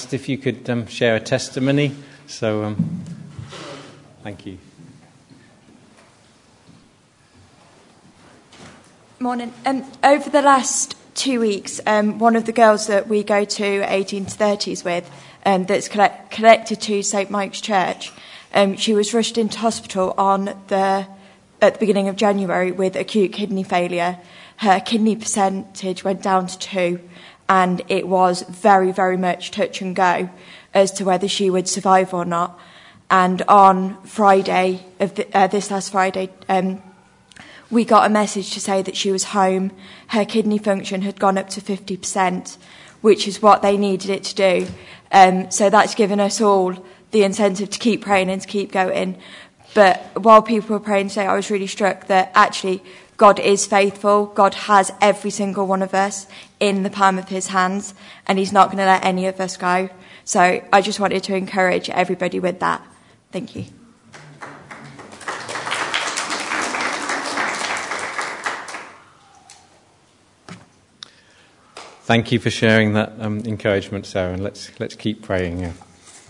asked if you could share a testimony. So, thank you. Morning. Over the last 2 weeks, one of the girls that we go to 18 to 30s with, that's connected to St Mike's Church, she was rushed into hospital at the beginning of January with acute kidney failure. Her kidney percentage went down to 2, and it was very, very much touch and go as to whether she would survive or not. And on Friday, this last Friday, we got a message to say that she was home. Her kidney function had gone up to 50%, which is what they needed it to do. So that's given us all the incentive to keep praying and to keep going. But while people were praying today, I was really struck that actually God is faithful. God has every single one of us in the palm of his hands, and he's not going to let any of us go. So I just wanted to encourage everybody with that. Thank you. Thank you for sharing that encouragement, Sarah, and let's keep praying. Yeah.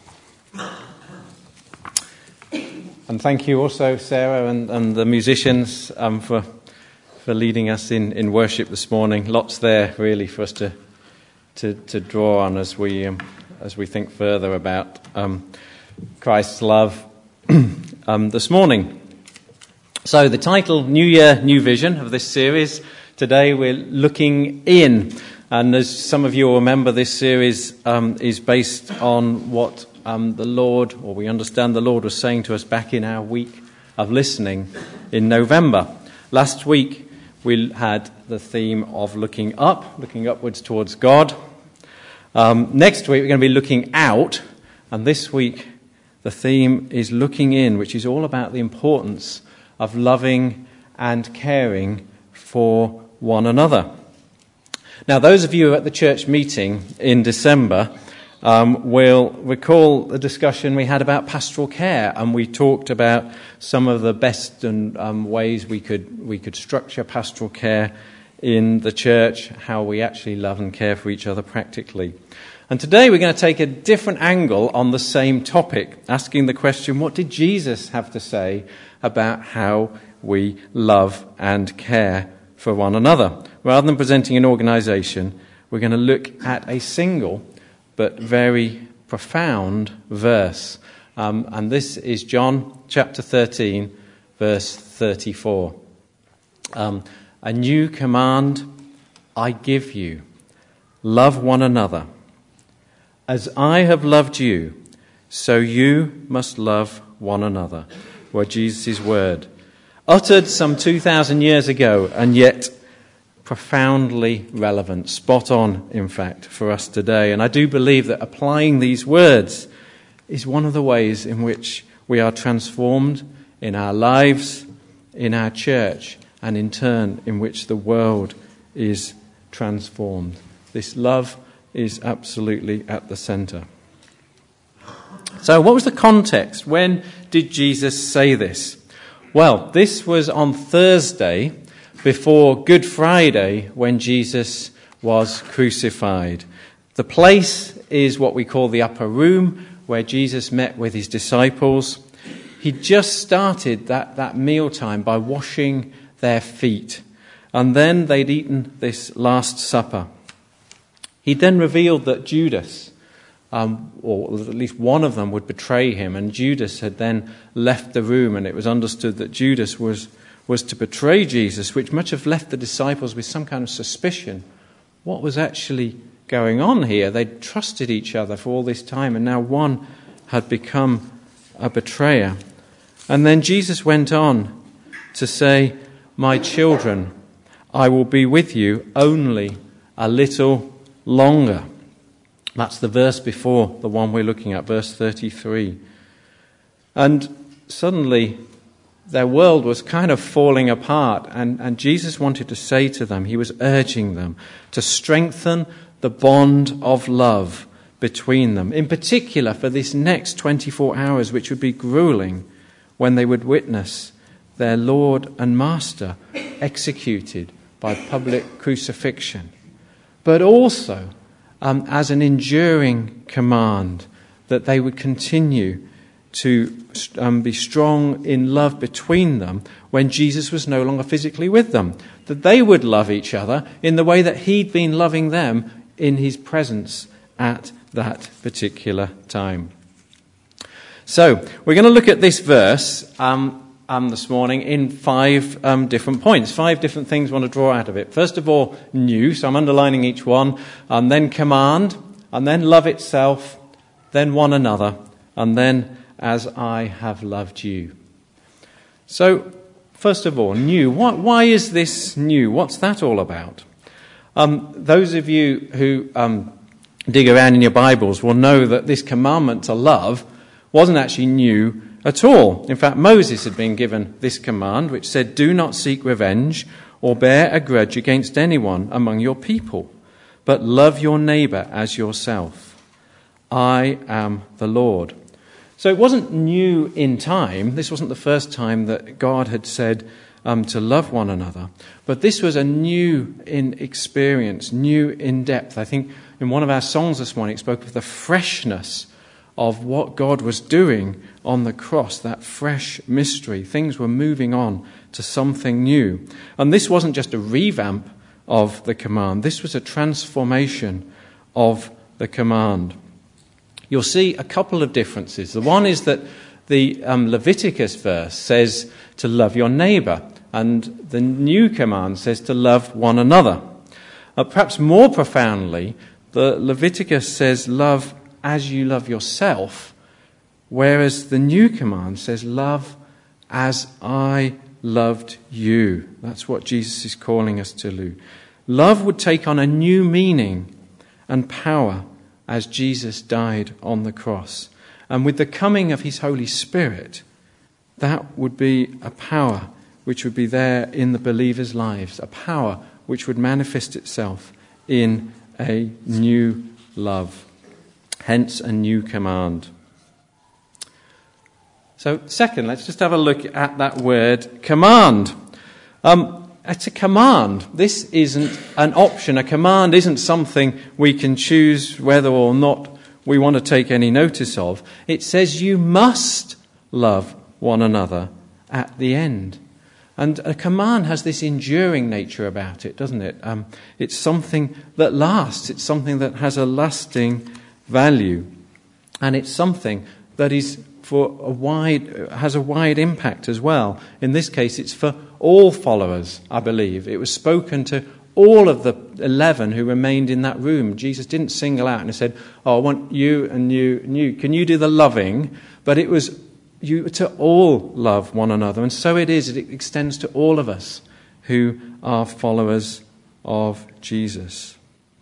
And thank you also, Sarah, and the musicians for leading us in worship this morning. Lots there really for us to draw on as we think further about Christ's love this morning. So the title, New Year, New Vision, of this series. Today we're looking in. And as some of you will remember, this series is based on what the Lord, or we understand the Lord was saying to us back in our week of listening in November. Last week we had the theme of looking upwards towards God. Next week we're going to be looking out, and this week the theme is looking in, which is all about the importance of loving and caring for one another. Now, those of you at the church meeting in December will recall the discussion we had about pastoral care, and we talked about some of the best ways we could structure pastoral care in the church, how we actually love and care for each other practically. And today we're going to take a different angle on the same topic, asking the question, what did Jesus have to say about how we love and care for one another? Rather than presenting an organisation, we're going to look at a single but very profound verse. And this is John chapter 13, verse 34. A new command I give you, love one another. As I have loved you, so you must love one another. Were Jesus' word, uttered some 2,000 years ago, and yet profoundly relevant, spot on, in fact, for us today. And I do believe that applying these words is one of the ways in which we are transformed in our lives, in our church, and in turn in which the world is transformed. This love is absolutely at the centre. So what was the context? When did Jesus say this? Well, this was on Thursday before Good Friday, when Jesus was crucified. The place is what we call the upper room, where Jesus met with his disciples. He just started that mealtime by washing their feet, and then they'd eaten this Last Supper. He then revealed that Judas, or at least one of them, would betray him, and Judas had then left the room, and it was understood that Judas was to betray Jesus, which much have left the disciples with some kind of suspicion. What was actually going on here? They'd trusted each other for all this time, and now one had become a betrayer. And then Jesus went on to say, my children, I will be with you only a little longer. That's the verse before the one we're looking at, verse 33. And suddenly their world was kind of falling apart, and Jesus wanted to say to them, he was urging them to strengthen the bond of love between them, in particular for this next 24 hours, which would be grueling, when they would witness their Lord and Master executed by public crucifixion, but also as an enduring command, that they would continue to be strong in love between them when Jesus was no longer physically with them, that they would love each other in the way that he'd been loving them in his presence at that particular time. So we're going to look at this verse this morning in 5 different points, 5 different things I want to draw out of it. First of all, new, so I'm underlining each one, and then command, and then love itself, then one another, and then as I have loved you. So, first of all, new. Why is this new? What's that all about? Those of you who dig around in your Bibles will know that this commandment to love wasn't actually new at all. In fact, Moses had been given this command, which said, "Do not seek revenge or bear a grudge against anyone among your people, but love your neighbour as yourself. I am the Lord." So it wasn't new in time. This wasn't the first time that God had said to love one another. But this was a new in experience, new in depth. I think in one of our songs this morning it spoke of the freshness of what God was doing on the cross, that fresh mystery. Things were moving on to something new. And this wasn't just a revamp of the command. This was a transformation of the command. You'll see a couple of differences. The one is that the Leviticus verse says to love your neighbour, and the new command says to love one another. Perhaps more profoundly, the Leviticus says love as you love yourself, whereas the new command says love as I loved you. That's what Jesus is calling us to do. Love would take on a new meaning and power as Jesus died on the cross. And with the coming of his Holy Spirit, that would be a power which would be there in the believers' lives, a power which would manifest itself in a new love. Hence, a new command. So, second, let's just have a look at that word, command. It's a command. This isn't an option. A command isn't something we can choose whether or not we want to take any notice of. It says you must love one another at the end. And a command has this enduring nature about it, doesn't it? It's something that lasts. It's something that has a lasting value. And it's something that is has a wide impact as well. In this case, it's for all followers, I believe. It was spoken to all of the 11 who remained in that room. Jesus didn't single out and said, "Oh, I want you and you and you. Can you do the loving?" But it was you to all love one another. And so it is. It extends to all of us who are followers of Jesus.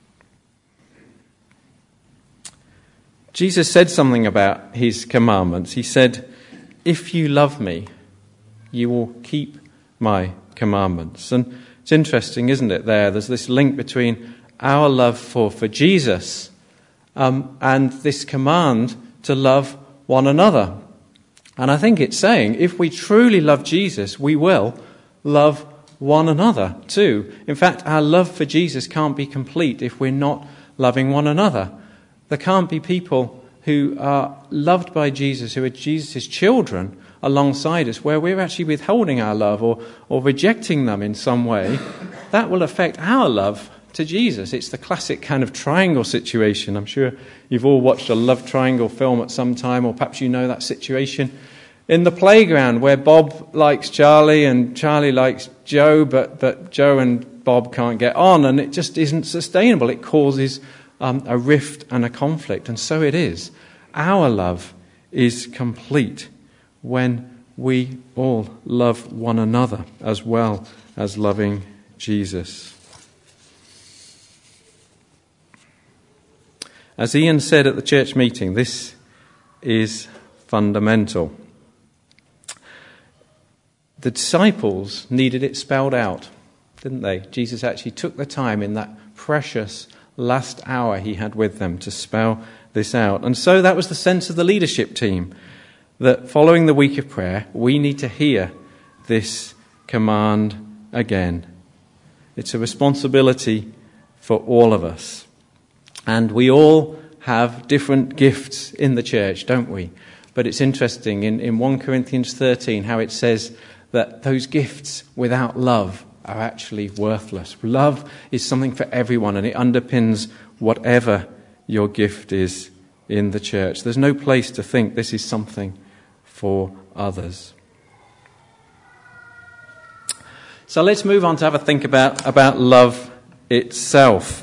Jesus said something about his commandments. He said, "If you love me, you will keep my commandments." And it's interesting, isn't it, there's this link between our love for Jesus and this command to love one another. And I think it's saying, if we truly love Jesus, we will love one another too. In fact, our love for Jesus can't be complete if we're not loving one another. There can't be people who are loved by Jesus, who are Jesus' children, alongside us, where we're actually withholding our love or rejecting them in some way. That will affect our love to Jesus. It's the classic kind of triangle situation. I'm sure you've all watched a love triangle film at some time, or perhaps you know that situation in the playground where Bob likes Charlie and Charlie likes Joe, but Joe and Bob can't get on, and it just isn't sustainable. It causes a rift and a conflict, and so it is. Our love is complete when we all love one another as well as loving Jesus. As Ian said at the church meeting, this is fundamental. The disciples needed it spelled out, didn't they? Jesus actually took the time in that precious last hour he had with them to spell this out. And so that was the sense of the leadership team, that following the week of prayer, we need to hear this command again. It's a responsibility for all of us. And we all have different gifts in the church, don't we? But it's interesting in 1 Corinthians 13 how it says that those gifts without love are actually worthless. Love is something for everyone, and it underpins whatever your gift is in the church. There's no place to think this is something for others. So let's move on to have a think about love itself.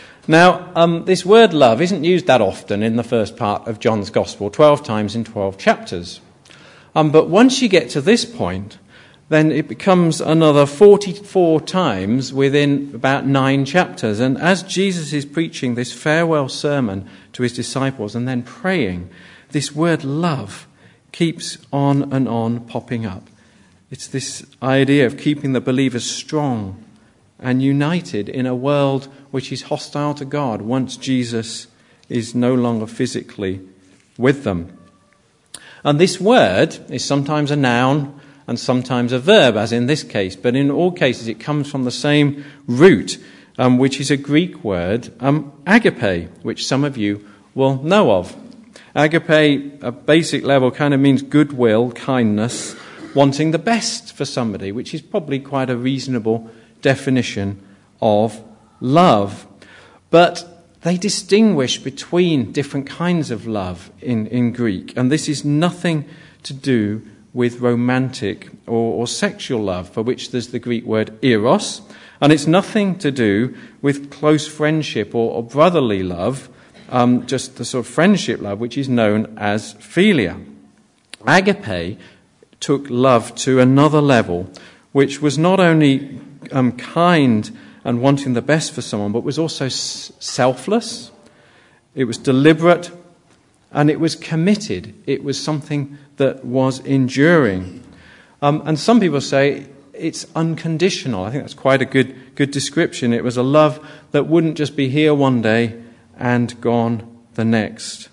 Now, this word love isn't used that often in the first part of John's Gospel, 12 times in 12 chapters. But once you get to this point, then it becomes another 44 times within about 9 chapters. And as Jesus is preaching this farewell sermon to his disciples and then praying, this word love keeps on and on popping up. It's this idea of keeping the believers strong and united in a world which is hostile to God once Jesus is no longer physically with them. And this word is sometimes a noun and sometimes a verb, as in this case, but in all cases it comes from the same root, which is a Greek word, agape, which some of you will know of. Agape, at basic level, kind of means goodwill, kindness, wanting the best for somebody, which is probably quite a reasonable definition of love. But they distinguish between different kinds of love in Greek, and this is nothing to do with romantic or sexual love, for which there's the Greek word eros, and it's nothing to do with close friendship or brotherly love, just the sort of friendship love which is known as philia. Agape took love to another level, which was not only kind and wanting the best for someone, but was also selfless, it was deliberate, and it was committed. It was something that was enduring. And some people say it's unconditional. I think that's quite a good description. It was a love that wouldn't just be here one day and gone the next.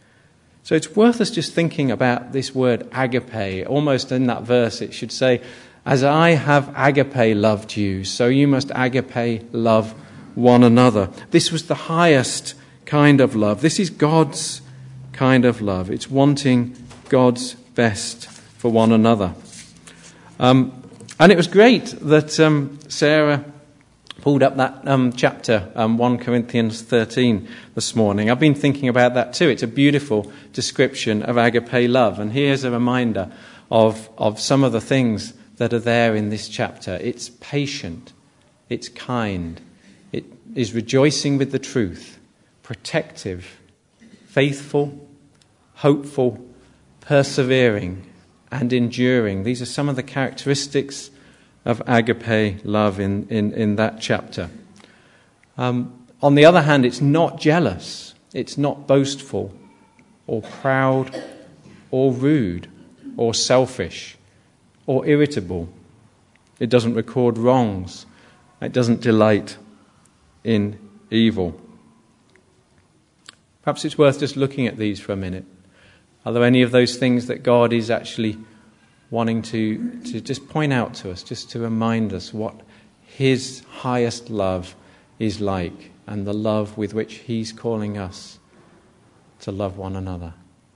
So it's worth us just thinking about this word agape. Almost in that verse it should say, as I have agape loved you, so you must agape love one another. This was the highest kind of love. This is God's kind of love. It's wanting God's best for one another. And it was great that Sarah pulled up that chapter, 1 Corinthians 13, this morning. I've been thinking about that too. It's a beautiful description of agape love. And here's a reminder of some of the things that are there in this chapter. It's patient, it's kind, it is rejoicing with the truth, protective, faithful, hopeful, persevering, and enduring. These are some of the characteristics of agape love in that chapter. On the other hand, it's not jealous, it's not boastful, or proud, or rude, or selfish, or irritable. It doesn't record wrongs. It doesn't delight in evil. Perhaps it's worth just looking at these for a minute. Are there any of those things that God is actually wanting to just point out to us, just to remind us what his highest love is like, and the love with which he's calling us to love one another?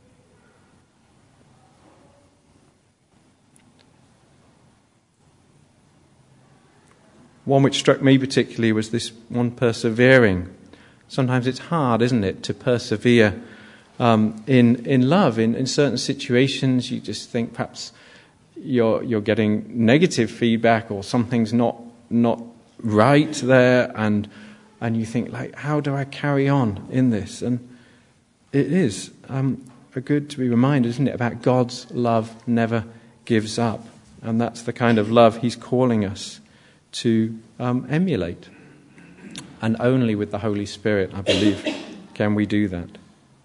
One which struck me particularly was this one persevering. Sometimes it's hard, isn't it, to persevere in love. In certain situations, you just think perhaps you're getting negative feedback or something's not right there, and you think, like, how do I carry on in this? And it is good to be reminded, isn't it, about God's love never gives up, and that's the kind of love he's calling us to emulate. And only with the Holy Spirit, I believe, can we do that.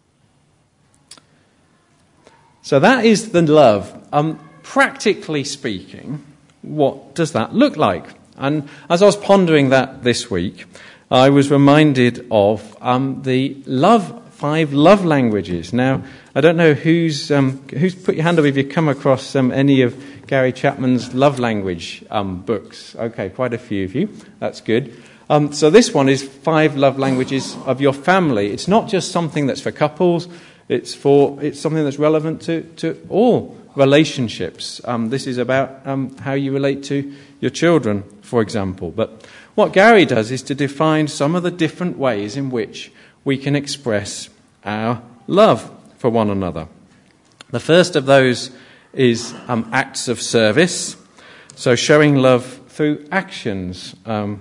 So that is the love. Practically speaking, what does that look like? And as I was pondering that this week, I was reminded of the 5 love languages. Now, I don't know who's put your hand up if you've come across any of Gary Chapman's love language books. Okay, quite a few of you. That's good. So this one is 5 love languages of your family. It's not just something that's for couples. It's something that's relevant to all relationships. This is about how you relate to your children, for example. But what Gary does is to define some of the different ways in which we can express our love for one another. The first of those is acts of service. So showing love through actions.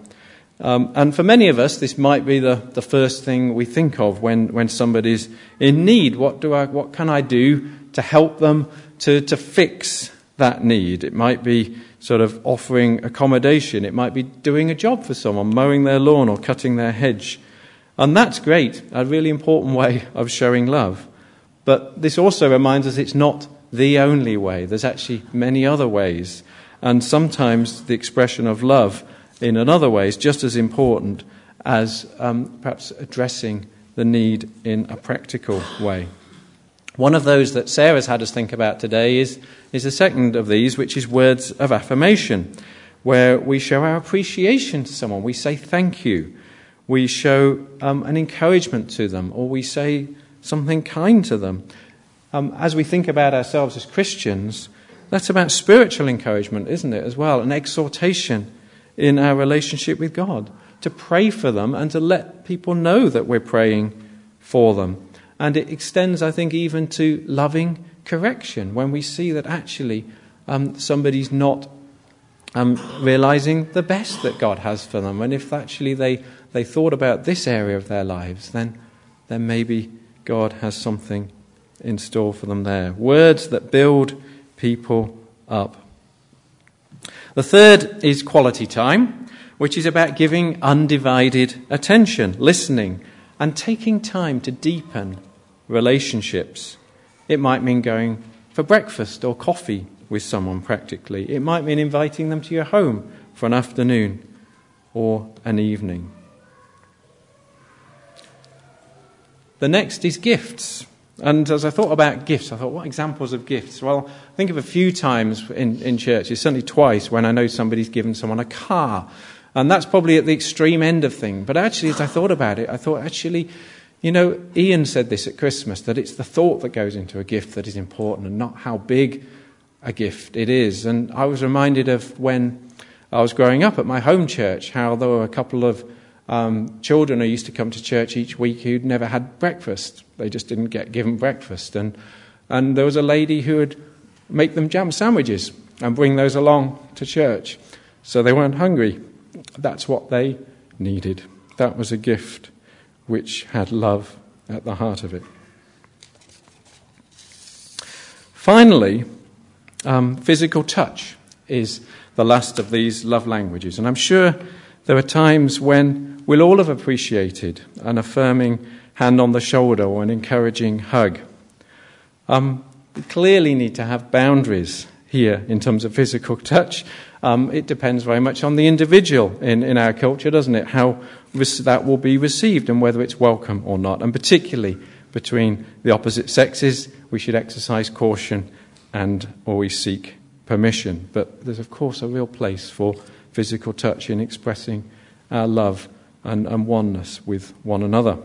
And for many of us, this might be the first thing we think of when somebody's in need. What can I do to help them to fix that need? It might be sort of offering accommodation. It might be doing a job for someone, mowing their lawn or cutting their hedge. And that's great, a really important way of showing love. But this also reminds us it's not the only way. There's actually many other ways. And sometimes the expression of love in another way is just as important as perhaps addressing the need in a practical way. One of those that Sarah's had us think about today is the second of these, which is words of affirmation, where we show our appreciation to someone. We say thank you. We show an encouragement to them, or we say something kind to them. As we think about ourselves as Christians, that's about spiritual encouragement, isn't it, as well? An exhortation in our relationship with God, to pray for them and to let people know that we're praying for them. And it extends, I think, even to loving correction, when we see that actually somebody's not realizing the best that God has for them. And if actually they thought about this area of their lives, then maybe God has something in store for them there. Words that build people up. The third is quality time, which is about giving undivided attention, listening, and taking time to deepen relationships. It might mean going for breakfast or coffee with someone practically. It might mean inviting them to your home for an afternoon or an evening. The next is gifts. And as I thought about gifts, I thought, what examples of gifts? Well, I think of a few times in churches, certainly twice, when I know somebody's given someone a car. And that's probably at the extreme end of things. But actually, as I thought about it, I thought, actually, Ian said this at Christmas, that it's the thought that goes into a gift that is important and not how big a gift it is. And I was reminded of when I was growing up at my home church, how there were a couple of children who used to come to church each week who'd never had breakfast. They just didn't get given breakfast. And there was a lady who would make them jam sandwiches and bring those along to church so they weren't hungry. That's what they needed. That was a gift which had love at the heart of it. Finally, physical touch is the last of these love languages. And I'm sure there are times when we'll all have appreciated an affirming hand on the shoulder or an encouraging hug. We clearly need to have boundaries here in terms of physical touch. It depends very much on the individual in our culture, doesn't it? How that will be received and whether it's welcome or not. And particularly between the opposite sexes, we should exercise caution and always seek permission. But there's, of course, a real place for physical touch in expressing our love and oneness with one another.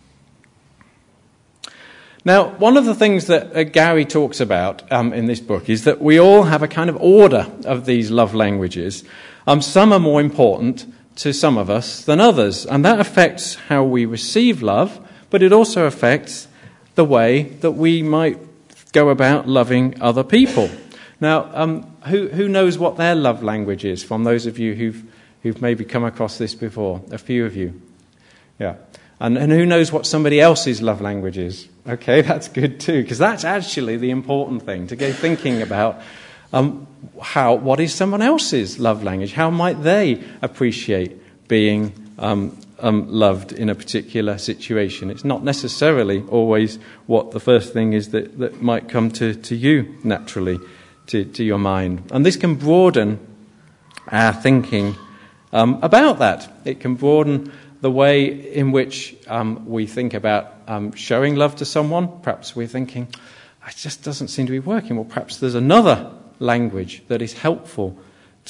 Now, one of the things that Gary talks about in this book is that we all have a kind of order of these love languages. Some are more important to some of us than others, and that affects how we receive love, but it also affects the way that we might go about loving other people. Now, who knows what their love language is, from those of you who've maybe come across this before? A few of you. Yeah. And who knows what somebody else's love language is? Okay, that's good too, because that's actually the important thing, to go thinking about what is someone else's love language? How might they appreciate being loved in a particular situation? It's not necessarily always what the first thing is that might come to you naturally, to your mind. And this can broaden our thinking about that. It can broaden the way in which we think about showing love to someone. Perhaps we're thinking, it just doesn't seem to be working. Well, perhaps there's another language that is helpful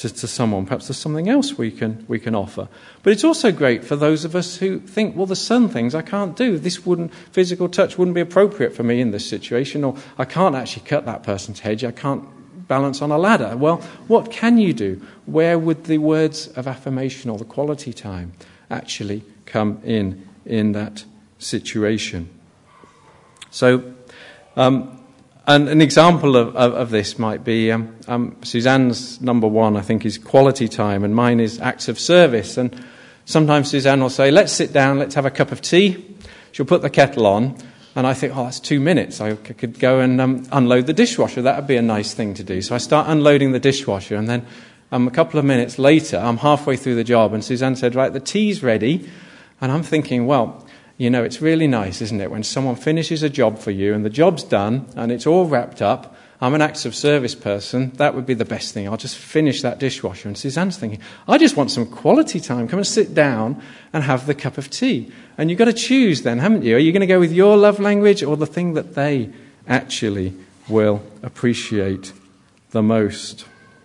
to someone. Perhaps there's something else we can offer. But it's also great for those of us who think, well, there's some things I can't do. Physical touch wouldn't be appropriate for me in this situation, or I can't actually cut that person's hedge. I can't balance on a ladder. Well, what can you do? Where would the words of affirmation or the quality time actually come in that situation? So, and an example of this might be Suzanne's number one, I think, is quality time, and mine is acts of service. And sometimes Suzanne will say, let's sit down, let's have a cup of tea. She'll put the kettle on, and I think, that's 2 minutes. I could go and unload the dishwasher. That would be a nice thing to do. So I start unloading the dishwasher, and then a couple of minutes later, I'm halfway through the job, and Suzanne said, right, the tea's ready. And I'm thinking, well, it's really nice, isn't it, when someone finishes a job for you and the job's done and it's all wrapped up. I'm an acts of service person. That would be the best thing. I'll just finish that dishwasher. And Suzanne's thinking, I just want some quality time. Come and sit down and have the cup of tea. And you've got to choose then, haven't you? Are you going to go with your love language or the thing that they actually will appreciate the most?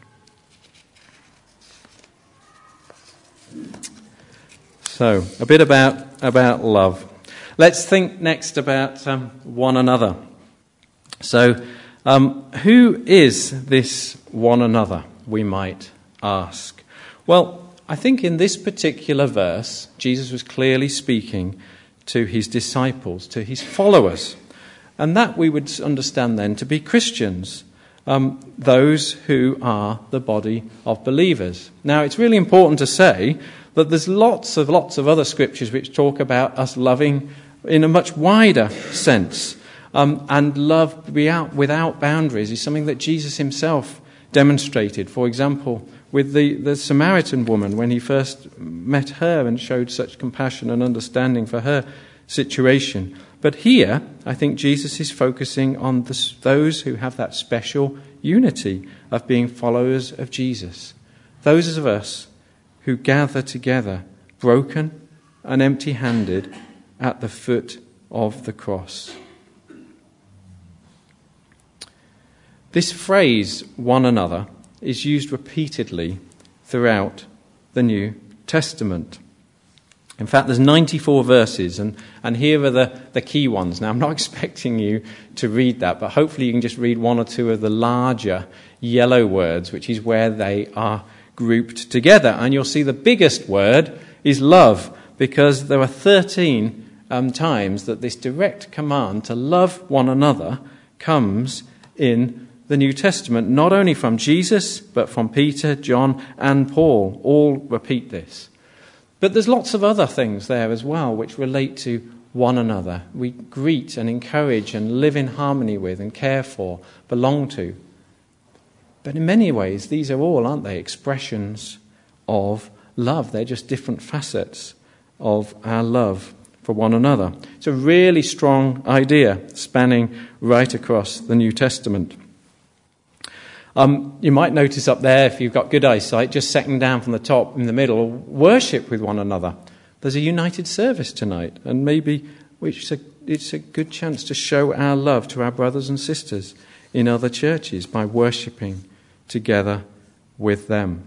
So, a bit about love. Let's think next about one another. So, who is this one another, we might ask? Well, I think in this particular verse, Jesus was clearly speaking to his disciples, to his followers. And that we would understand then to be Christians, those who are the body of believers. Now, it's really important to say that there's lots of other scriptures which talk about us loving in a much wider sense. And love without boundaries is something that Jesus himself demonstrated. For example, with the Samaritan woman, when he first met her and showed such compassion and understanding for her situation. But here, I think Jesus is focusing on those who have that special unity of being followers of Jesus. Those of us who gather together, broken and empty-handed, at the foot of the cross. This phrase, one another, is used repeatedly throughout the New Testament. In fact, there's 94 verses, and here are the key ones. Now, I'm not expecting you to read that, but hopefully you can just read one or two of the larger yellow words, which is where they are grouped together. And you'll see the biggest word is love, because there are 13 times that this direct command to love one another comes in the New Testament, not only from Jesus, but from Peter, John, and Paul. All repeat this. But there's lots of other things there as well which relate to one another. We greet and encourage and live in harmony with and care for, belong to. But in many ways, these are all, aren't they, expressions of love. They're just different facets of our love for one another. It's a really strong idea spanning right across the New Testament. You might notice up there, if you've got good eyesight, just second down from the top in the middle, worship with one another. There's a united service tonight, and maybe it's a good chance to show our love to our brothers and sisters in other churches by worshipping together with them.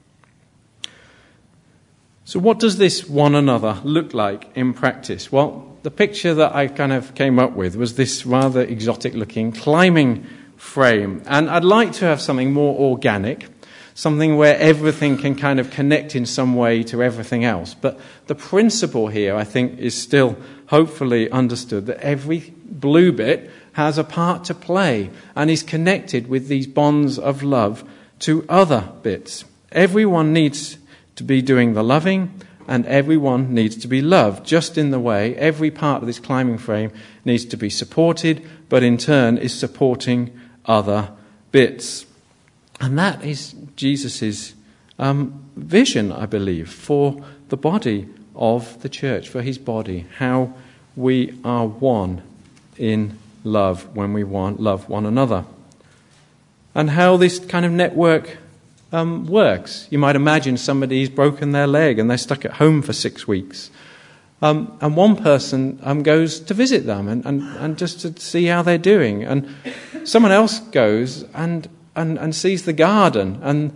So what does this one another look like in practice? Well, the picture that I kind of came up with was this rather exotic-looking climbing frame. And I'd like to have something more organic, something where everything can kind of connect in some way to everything else. But the principle here, I think, is still hopefully understood, that every blue bit has a part to play and is connected with these bonds of love to other bits. Everyone needs to be doing the loving, and everyone needs to be loved, just in the way every part of this climbing frame needs to be supported, but in turn is supporting other bits. And that is Jesus' vision, I believe, for the body of the church, for his body, how we are one in love when we love one another. And how this kind of network works. You might imagine somebody's broken their leg and they're stuck at home for 6 weeks. And one person goes to visit them and just to see how they're doing. And someone else goes and sees the garden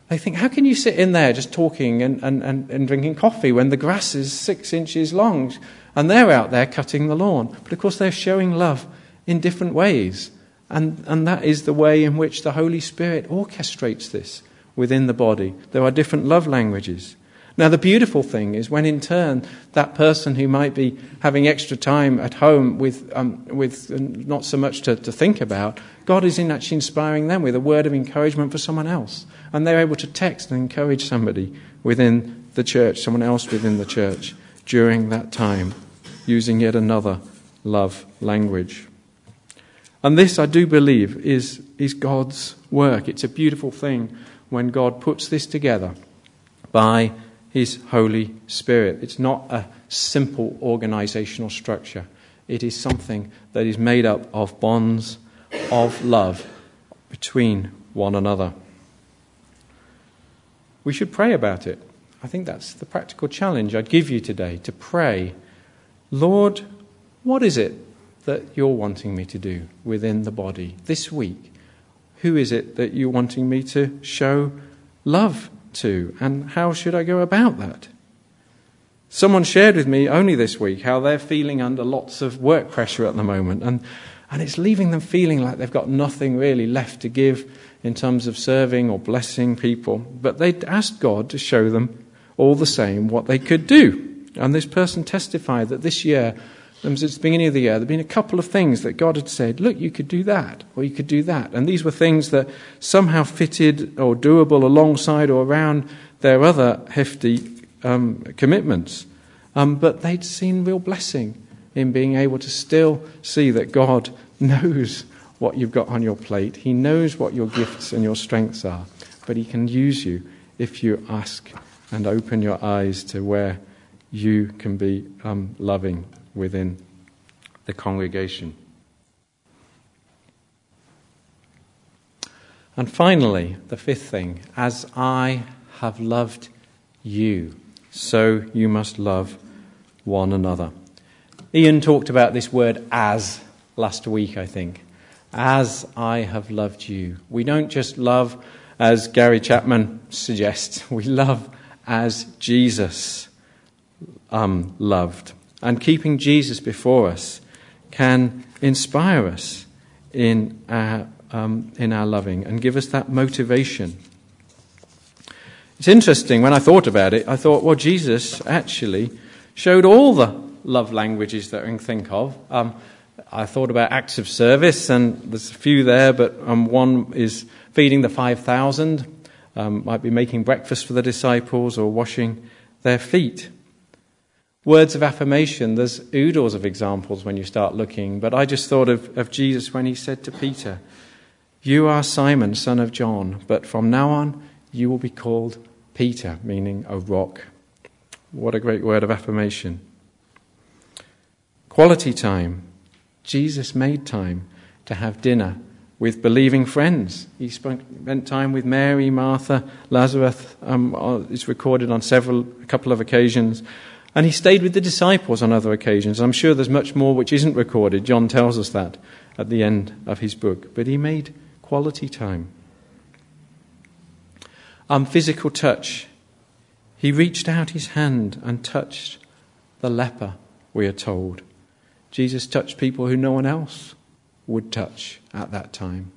They think, how can you sit in there just talking and drinking coffee when the grass is 6 inches long and they're out there cutting the lawn? But of course they're showing love in different ways. And that is the way in which the Holy Spirit orchestrates this within the body. There are different love languages. Now the beautiful thing is when in turn that person who might be having extra time at home with not so much to think about, God is actually inspiring them with a word of encouragement for someone else. And they're able to text and encourage somebody within the church, someone else within the church during that time, using yet another love language. And this, I do believe, is God's work. It's a beautiful thing when God puts this together by His Holy Spirit. It's not a simple organizational structure. It is something that is made up of bonds of love between one another. We should pray about it. I think that's the practical challenge I'd give you today, to pray, Lord, what is it that you're wanting me to do within the body this week? Who is it that you're wanting me to show love to, and how should I go about that? Someone shared with me only this week how they're feeling under lots of work pressure at the moment, and it's leaving them feeling like they've got nothing really left to give in terms of serving or blessing people. But they'd asked God to show them all the same what they could do. And this person testified that this year, since the beginning of the year, there had been a couple of things that God had said, look, you could do that, or you could do that. And these were things that somehow fitted or doable alongside or around their other hefty commitments. But they'd seen real blessing in being able to still see that God knows what you've got on your plate. He knows what your gifts and your strengths are. But He can use you if you ask and open your eyes to where you can be loving within the congregation. And finally, the fifth thing, as I have loved you, so you must love one another. Ian talked about this word as last week, I think. As I have loved you. We don't just love as Gary Chapman suggests. We love as Jesus loved. And keeping Jesus before us can inspire us in our loving and give us that motivation. It's interesting, when I thought about it, I thought, well, Jesus actually showed all the love languages that we can think of. I thought about acts of service, and there's a few there, but one is feeding the 5,000, might be making breakfast for the disciples or washing their feet. Words of affirmation, there's oodles of examples when you start looking, but I just thought of Jesus when He said to Peter, you are Simon, son of John, but from now on you will be called Peter, meaning a rock. What a great word of affirmation. Quality time. Jesus made time to have dinner with believing friends. He spent time with Mary, Martha, Lazarus. It's recorded on a couple of occasions. And He stayed with the disciples on other occasions. I'm sure there's much more which isn't recorded. John tells us that at the end of his book. But He made quality time. Physical touch. He reached out His hand and touched the leper, we are told. Jesus touched people who no one else would touch at that time.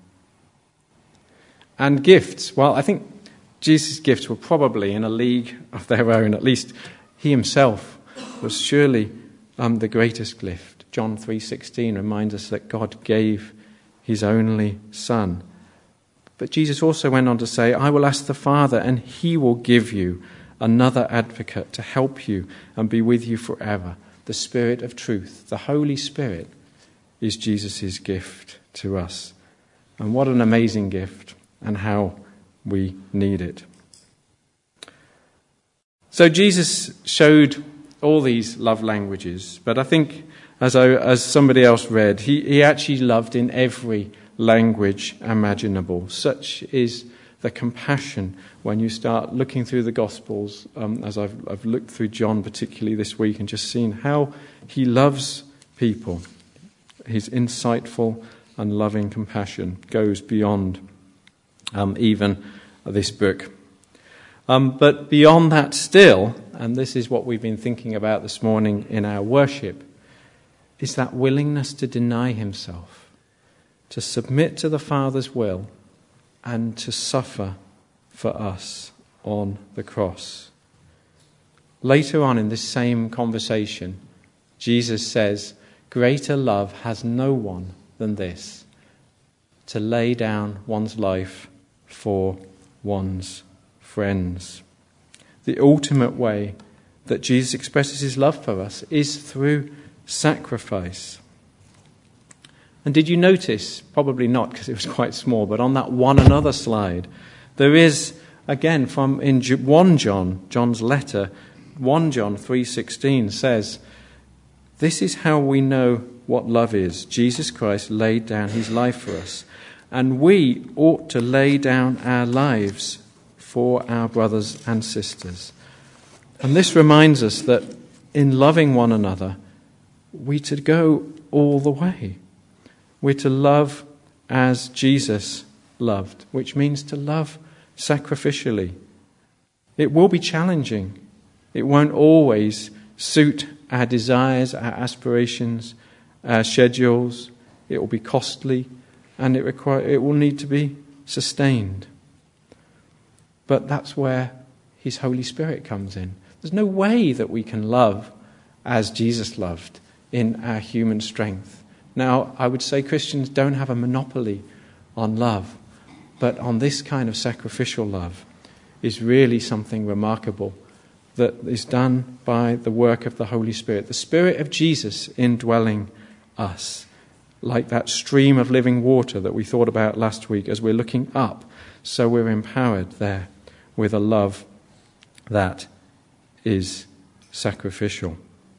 And gifts. Well, I think Jesus' gifts were probably in a league of their own. At least He Himself was surely the greatest gift. John 3:16 reminds us that God gave His only Son. But Jesus also went on to say, I will ask the Father, and He will give you another advocate to help you and be with you forever. The Spirit of truth, the Holy Spirit, is Jesus' gift to us. And what an amazing gift, and how we need it. So Jesus showed all these love languages, but I think, as somebody else read, he actually loved in every language imaginable. Such is the compassion when you start looking through the Gospels, as I've looked through John particularly this week and just seen how He loves people. His insightful and loving compassion goes beyond even this book. But beyond that still, and this is what we've been thinking about this morning in our worship, is that willingness to deny himself, to submit to the Father's will, and to suffer for us on the cross. Later on in this same conversation, Jesus says, "Greater love has no one than this, to lay down one's life for one's friends." The ultimate way that Jesus expresses his love for us is through sacrifice. And did you notice, probably not because it was quite small, but on that one another slide, there is, again, from in 1 John, John's letter, 1 John 3:16 says, "This is how we know what love is. Jesus Christ laid down his life for us, and we ought to lay down our lives for our brothers and sisters." And this reminds us that in loving one another, we're to go all the way. We're to love as Jesus loved, which means to love sacrificially. It will be challenging. It won't always suit our desires, our aspirations, our schedules. It will be costly, and it will need to be sustained. But that's where his Holy Spirit comes in. There's no way that we can love as Jesus loved in our human strength. Now, I would say Christians don't have a monopoly on love, but on this kind of sacrificial love is really something remarkable that is done by the work of the Holy Spirit, the Spirit of Jesus indwelling us, like that stream of living water that we thought about last week as we're looking up. So we're empowered there with a love that is sacrificial.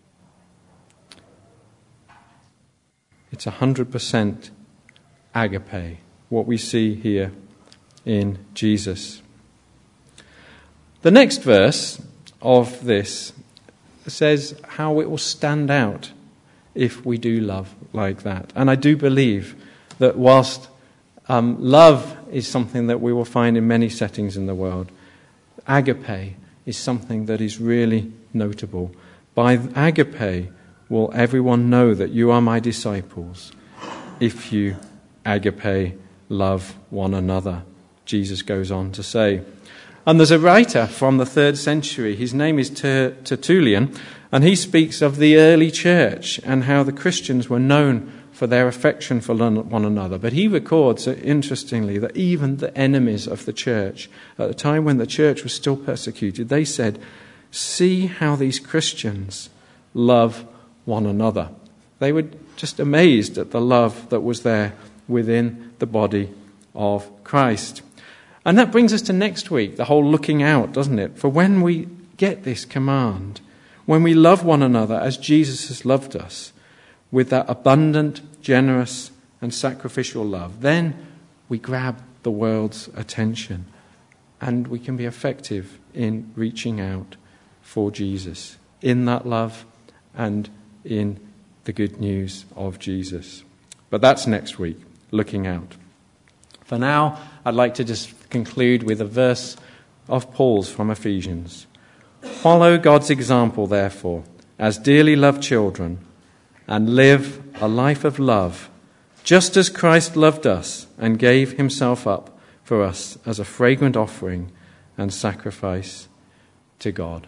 It's 100% agape, what we see here in Jesus. The next verse of this says how it will stand out if we do love like that. And I do believe that whilst love is something that we will find in many settings in the world, agape is something that is really notable. By agape will everyone know that you are my disciples if you agape love one another, Jesus goes on to say. And there's a writer from the 3rd century, his name is Tertullian, and he speaks of the early church and how the Christians were known for their affection for one another. But he records, interestingly, that even the enemies of the church, at the time when the church was still persecuted, they said, "See how these Christians love one another." They were just amazed at the love that was there within the body of Christ. And that brings us to next week, the whole looking out, doesn't it? For when we get this command, when we love one another as Jesus has loved us, with that abundant, generous, and sacrificial love, then we grab the world's attention and we can be effective in reaching out for Jesus in that love and in the good news of Jesus. But that's next week, looking out. For now, I'd like to just conclude with a verse of Paul's from Ephesians. "Follow God's example, therefore, as dearly loved children, and live a life of love, just as Christ loved us and gave himself up for us as a fragrant offering and sacrifice to God."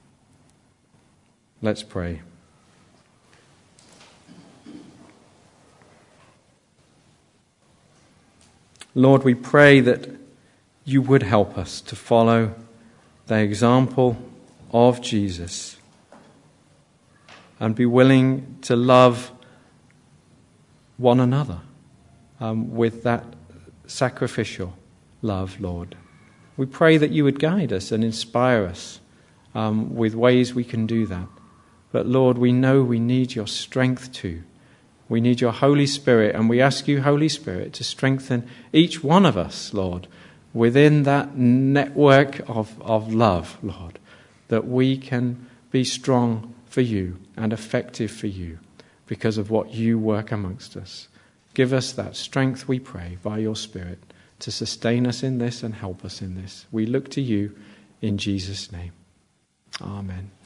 Let's pray. Lord, we pray that you would help us to follow the example of Jesus and be willing to love one another with that sacrificial love, Lord. We pray that you would guide us and inspire us with ways we can do that. But Lord, we know we need your strength too. We need your Holy Spirit, and we ask you, Holy Spirit, to strengthen each one of us, Lord, within that network of love, Lord, that we can be strong for you and effective for you because of what you work amongst us. Give us that strength, we pray, by your Spirit, to sustain us in this and help us in this. We look to you in Jesus' name. Amen.